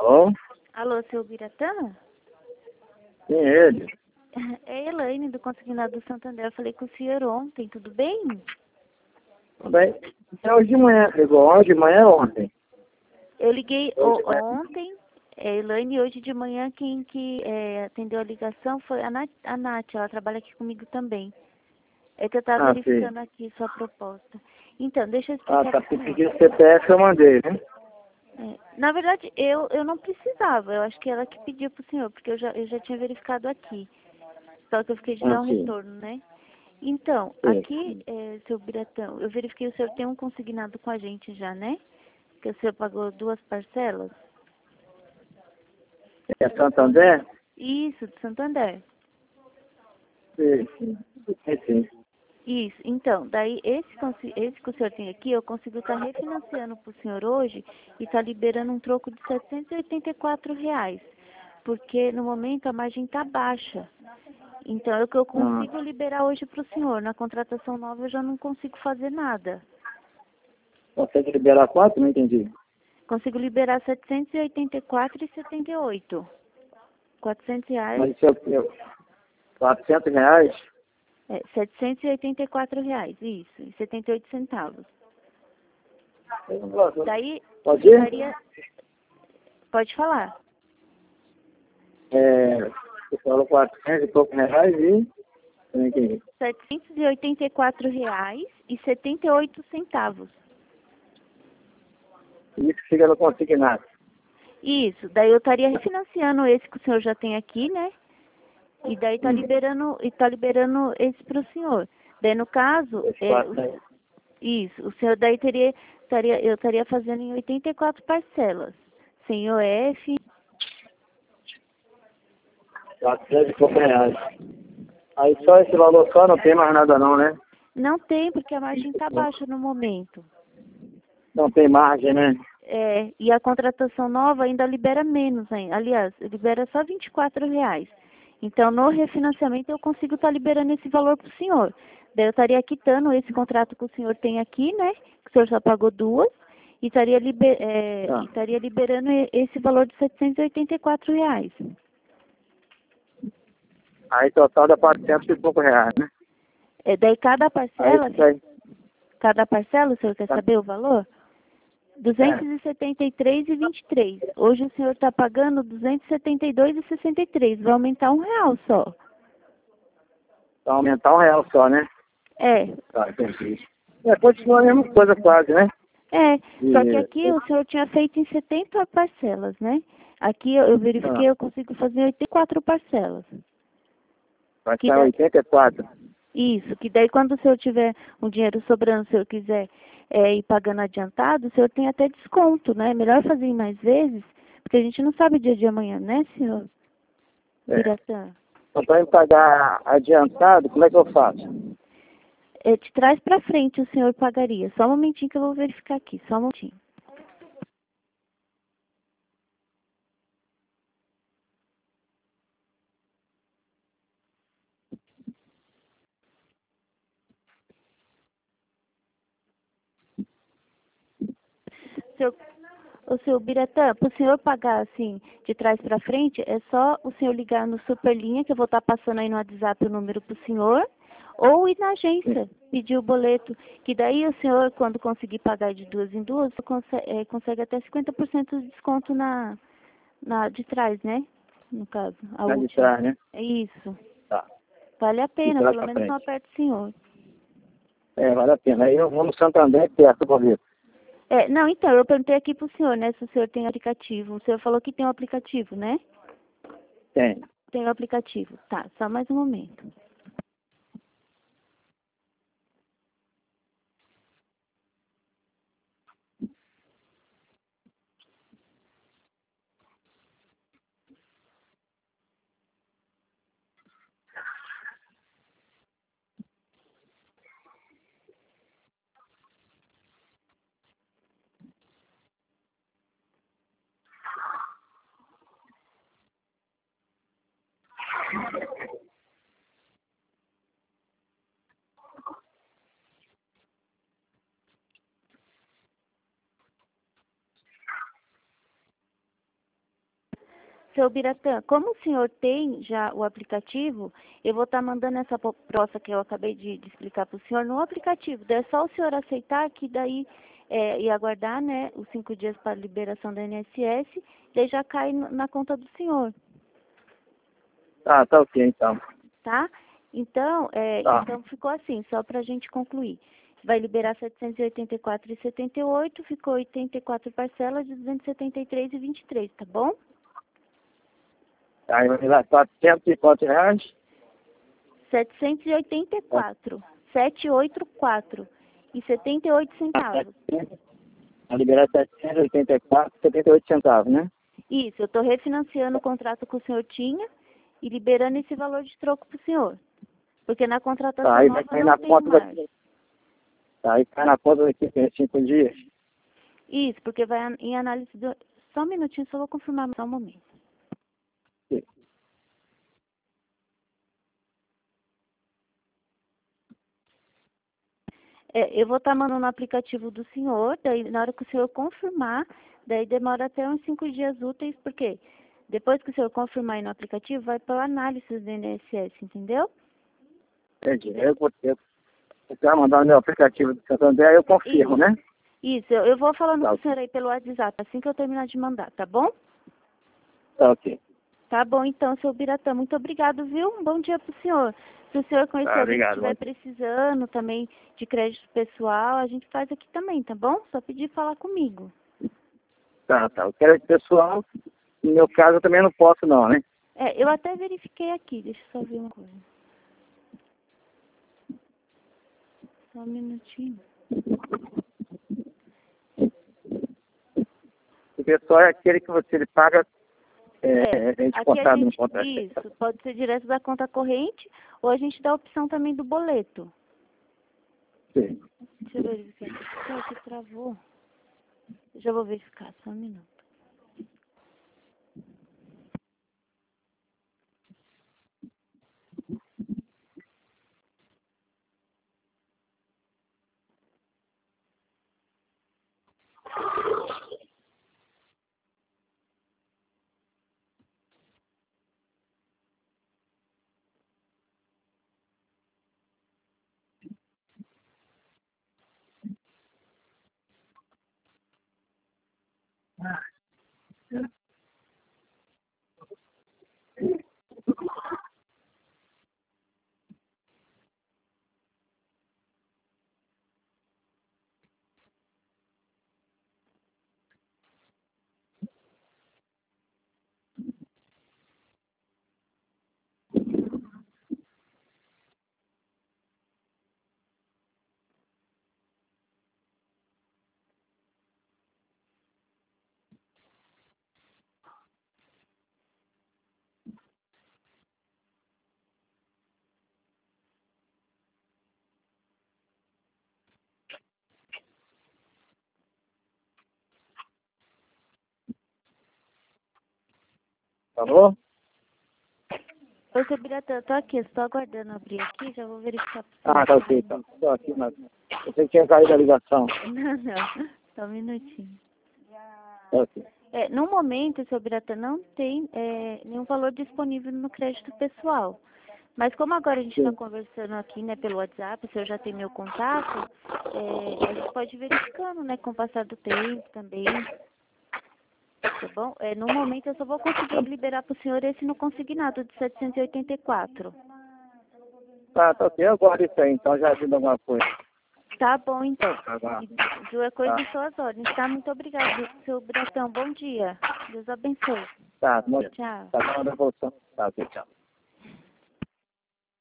Alô? Alô, seu Biratã? Quem é ele? É Elaine, do Consignado do Santander. Eu falei com o senhor ontem, tudo bem? Tudo bem? É hoje de manhã, ligou hoje de manhã ou ontem? Eu liguei Hoje de manhã. ontem, Elaine, e hoje de manhã quem atendeu a ligação foi a Nath, ela trabalha aqui comigo também. É que eu estava Ah, sim. verificando aqui sua proposta. Então, deixa eu Ah, explicar tá. para o Se senhor. pedir o CPF eu mandei, né? Na verdade, eu não precisava, eu acho que ela que pediu para o senhor, porque eu já tinha verificado aqui. Só que eu fiquei de Ah, dar um sim. retorno, né? Então, Sim. aqui, seu Biratão, eu verifiquei o senhor tem um consignado com a gente já, né? Que o senhor pagou 2 parcelas. É Santander? Isso, de Santander. Sim. Sim, sim. Isso, então, daí esse que o senhor tem aqui, eu consigo estar refinanciando para o senhor hoje e tá liberando um troco de R$ 784, porque no momento a margem está baixa. Então, é o que eu Ah, consigo liberar hoje para o senhor. Na contratação nova eu já não consigo fazer nada. consegue liberar quanto? Não entendi. Consigo liberar 784,78. R$ 400, Mas isso é R$ 400? R$ 784, isso, e 78 centavos. Daí, Pode ir? ficaria, pode falar, Você falou 400 e poucos reais e... Não entendi. R$ 784,78. Isso fica no consignado. Isso, daí eu estaria refinanciando esse que o senhor já tem aqui, né? E daí tá liberando esse para o senhor. Daí no caso, Esse 400. isso, o senhor daí eu estaria fazendo em 84 parcelas, sem IOF. 400 e poucos reais. Aí só esse valor só, não tem mais nada não, né? Não tem, porque a margem está baixa no momento. Não tem margem, né? E a contratação nova ainda libera menos ainda. Aliás, libera só R$ 24. Então, no refinanciamento, eu consigo estar liberando esse valor para o senhor. Daí eu estaria quitando esse contrato que o senhor tem aqui, né? Que o senhor só pagou 2. E estaria, Tá. e estaria liberando esse valor de R$ 784. Aí total dá 400 e poucos reais, né? Daí Aí isso aí. cada parcela, o senhor quer Tá. saber o valor? É. 273,23. Hoje o senhor está pagando 272,63. Vai aumentar R$ 1 só. Vai aumentar R$ 1 só, né? É, Tá, entendi. Continua a mesma coisa quase, né? só que E, aqui o senhor tinha feito em 70 parcelas, né? Aqui eu verifiquei, eu consigo fazer 84 parcelas. vai Que estar dá, 84. isso, que daí quando o senhor tiver um dinheiro sobrando, se o senhor quiser ir pagando adiantado, o senhor tem até desconto, né? Melhor fazer em mais vezes, porque a gente não sabe o dia de amanhã, né, senhor É. Biratã? Então, para me pagar adiantado, como é que eu faço? De trás para frente o senhor pagaria. Só um momentinho que eu vou verificar aqui, só um momentinho. Seu, o seu Biratã, para o senhor pagar assim, de trás para frente, é só o senhor ligar no Superlinha, que eu vou estar passando aí no WhatsApp o número para o senhor, ou ir na agência, pedir o boleto, que daí o senhor, quando conseguir pagar de duas em duas, consegue até 50% de desconto de trás, né? No caso, a Na de última. trás, né? É isso. Tá. Vale a De pena, trás pelo para menos não frente. aperta o senhor. Vale a pena. Aí eu vou no Santander perto, vou ver. Não, então, eu perguntei aqui pro senhor, né, se o senhor tem aplicativo. O senhor falou que tem um aplicativo, né? Tem. Tem o aplicativo. Tá, só mais um momento. Seu Biratã, como o senhor tem já o aplicativo, eu vou estar mandando essa proposta que eu acabei de explicar para o senhor no aplicativo. Daí é só o senhor aceitar que daí e aguardar, né, os 5 dias para a liberação da INSS, daí já cai na conta do senhor. Tá ok, então. Tá? Então, Tá. então ficou assim, só para a gente concluir. Vai liberar 784,78, ficou 84 parcelas de 273,23, tá bom? Aí vai me dar 400 e quantos reais? 784, 784 e 78 centavos. Vai liberar 784,78 centavos, né? Isso, eu estou refinanciando o contrato que o senhor tinha e liberando esse valor de troco para o senhor. Porque na contratação Tá, aí nova vai cair não na tem conta mais. daqui. Tá, aí cai na conta daqui tem 5 dias. Isso, porque vai em análise do... Só um minutinho, só vou confirmar só um momento. Sim. Eu vou estar mandando no aplicativo do senhor, daí na hora que o senhor confirmar, daí demora até uns 5 dias úteis, porque depois que o senhor confirmar aí no aplicativo, vai para a análise do INSS, entendeu? Entendi. Você vai mandar no meu aplicativo do Santander, aí eu confirmo, né? Isso, eu vou falando Tá, com o senhor aí pelo WhatsApp, assim que eu terminar de mandar, tá bom? tá ok. Tá bom, então, seu Biratã, muito obrigado, viu? Um bom dia pro senhor. Se o senhor conhecer alguém que Obrigado. estiver precisando também de crédito pessoal, a gente faz aqui também, tá bom? Só pedir falar comigo. Tá. O crédito pessoal, no meu caso, eu também não posso não, né? Eu até verifiquei aqui, deixa eu só ver uma coisa. Só um minutinho. O pessoal é aquele que você paga Aqui descontado no gente, contrato. isso, pode ser direto da conta corrente, ou a gente dá a opção também do boleto. Sim. Deixa eu verificar aqui. Que travou. Já vou verificar, só um minuto. Tá bom? Oi, seu Biratã, tô aqui, estou aguardando abrir aqui, já vou verificar pro senhor. Tá ok, então. Tô aqui, mas eu sei que tinha caído a ligação. Não, só um minutinho. Tá ok. No momento, seu Biratã, não tem nenhum valor disponível no crédito pessoal. Mas como agora a gente está Sim. conversando aqui, né, pelo WhatsApp, o senhor já tem meu contato, a gente pode ir verificando, né, com o passar do tempo também. Tá bom? No momento eu só vou conseguir liberar para o senhor esse no consignado de 784. Tá ok. Eu guardo isso aí, então já ajuda alguma coisa. Tá bom, então. Tá bom. Duas coisas Tá. em suas ordens, tá? Muito obrigada, seu Biratão. Bom dia. Deus abençoe. Tá, Tchau. tá na devolução. Tá ok, tchau.